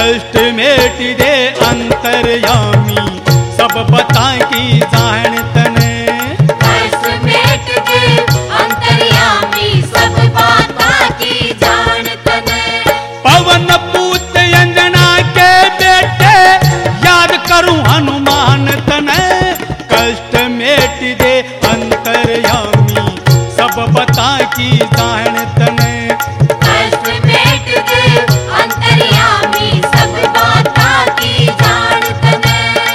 कष्ट मेट दे अंतर्यामी सब बताए की जान तने। कष्ट मेट दे अंतर्यामी सब बातें की जान तने। पवन पूत अंजना के बेटे याद करूं हनुमान तने। कष्ट मेट दे अंतर्यामी सब बताए की जान तने। कष्ट मेट दे अंतर्यामी सब बातें की जान तने।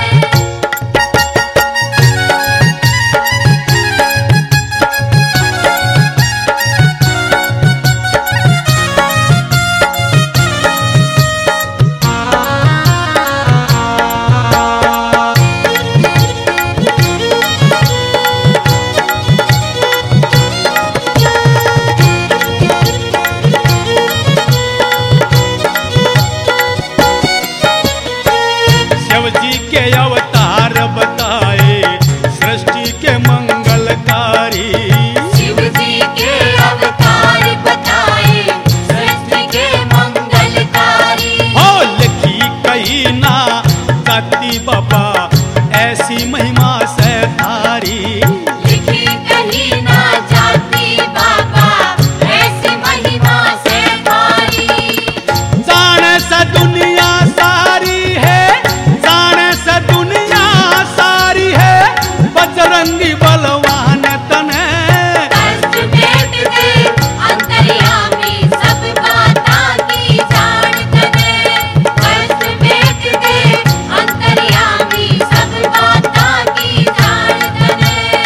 शिव जी के अवतार बताए सृष्टि के मंगलकारी। शिव जी के अवतार बताए सृष्टि के मंगलकारी। हो लिखी कही ना जाती बाबा ऐसी महिमा से तारी। लिखी कहीं ना जाती बाबा ऐसी महिमा से तारी। जाने से दुनिया सारी है, जाने से दुनिया सारी है, बजरंगी बलवान तने। कष्ट मेट दे अंतर्यामी सब बातें की जान तने। कष्ट मेट दे अंतर्यामी सब बातें की जान तने।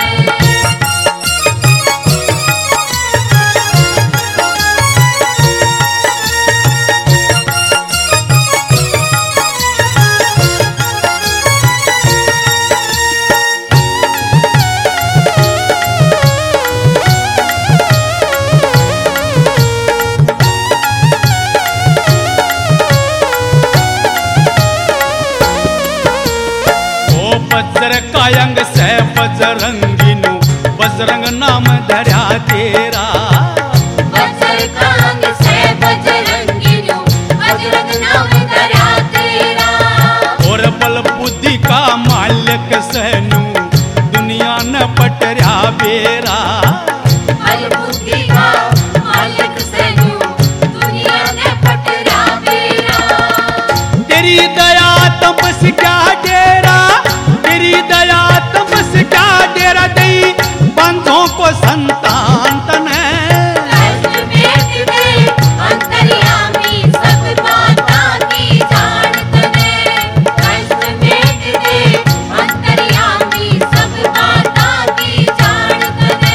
ओ बजर कायंग से बजरंगिनु बजरंग नाम धरा तेरा। बजर कांग से बजरंगिनु बजरंग नाम धरा तेरा। और बल बुद्धि का मालिक सहनु दुनिया न पटरा बेरा। बल बुद्धि का मालिक सनु दुनिया ने पटरा बेरा। तेरी दया तपस क्या डेरा, तेरी दया तपस क्या डेरा दई बंधों को संतान तने। कष्ट मेट दे अंतर्यामी सब बातें की जान तने। कष्ट मेट दे अंतर्यामी सब बातें की जान तने।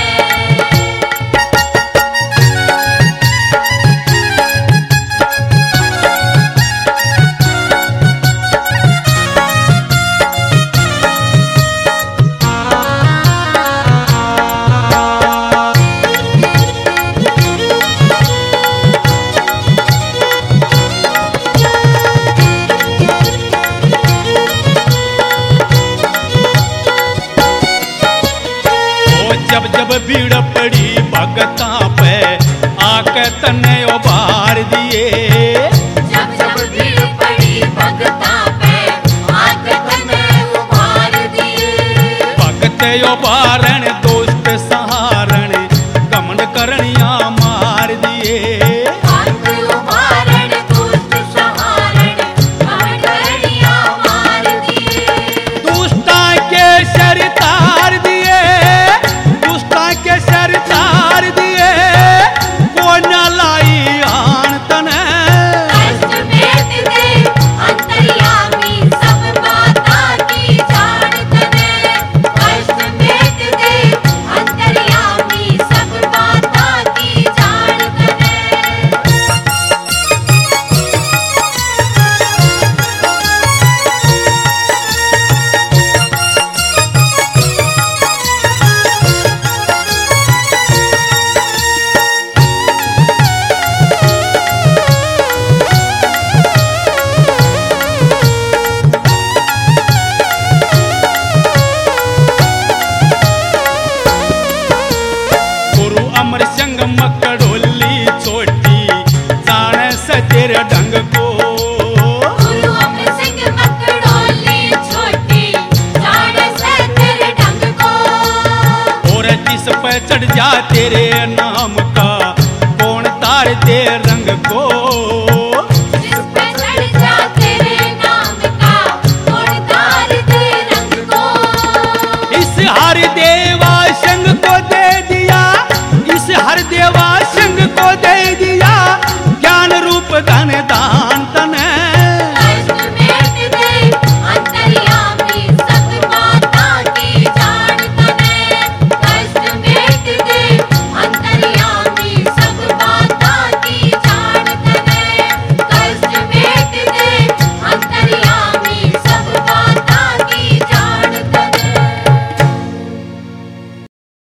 ओ जब जब भीड़ पड़ी भगता पे आके तने उबार दिए। जब जब भीड़ पड़ी भगता पे आके तने उबार दिए। भगत उबारण दोस्त सहारण घमंड करणिया मार दिए। भक्त उबारण दुष्ट सहारण कमंडलियां मार दिए। दुष्टा के सर तार दिए, दुष्टा के सर तार दिए। को न लाई आन तने। मेरे